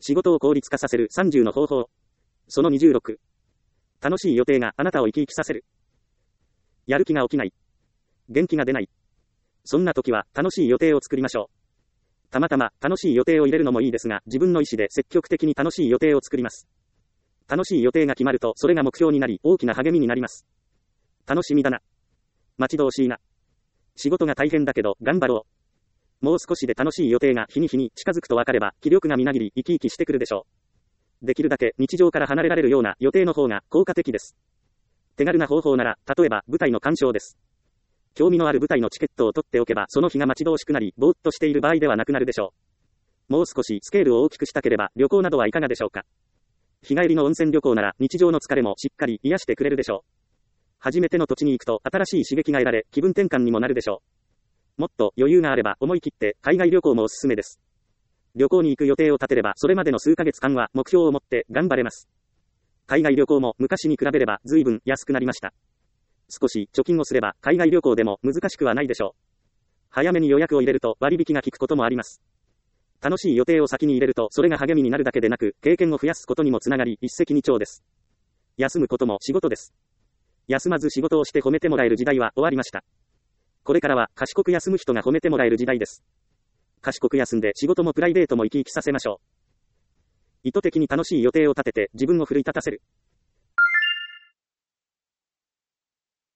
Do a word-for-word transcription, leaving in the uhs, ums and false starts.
仕事を効率化させるさんじゅうの方法。そのにじゅうろく。楽しい予定があなたを生き生きさせる。やる気が起きない。元気が出ない。そんな時は楽しい予定を作りましょう。たまたま楽しい予定を入れるのもいいですが、自分の意思で積極的に楽しい予定を作ります。楽しい予定が決まるとそれが目標になり、大きな励みになります。楽しみだな。待ち遠しいな。仕事が大変だけど頑張ろう。もう少しで楽しい予定が日に日に近づくと分かれば、気力がみなぎり生き生きしてくるでしょう。できるだけ日常から離れられるような予定の方が効果的です。手軽な方法なら、例えば舞台の鑑賞です。興味のある舞台のチケットを取っておけば、その日が待ち遠しくなり、ぼーっとしている場合ではなくなるでしょう。もう少しスケールを大きくしたければ、旅行などはいかがでしょうか。日帰りの温泉旅行なら、日常の疲れもしっかり癒してくれるでしょう。初めての土地に行くと新しい刺激が得られ、気分転換にもなるでしょう。もっと余裕があれば思い切って海外旅行もおすすめです。旅行に行く予定を立てれば、それまでの数ヶ月間は目標を持って頑張れます。海外旅行も昔に比べれば随分安くなりました。少し貯金をすれば海外旅行でも難しくはないでしょう。早めに予約を入れると割引が効くこともあります。楽しい予定を先に入れると、それが励みになるだけでなく、経験を増やすことにもつながり、一石二鳥です。休むことも仕事です。休まず仕事をして褒めてもらえる時代は終わりました。これからは賢く休む人が褒めてもらえる時代です。賢く休んで仕事もプライベートも生き生きさせましょう。意図的に楽しい予定を立てて自分を奮い立たせる。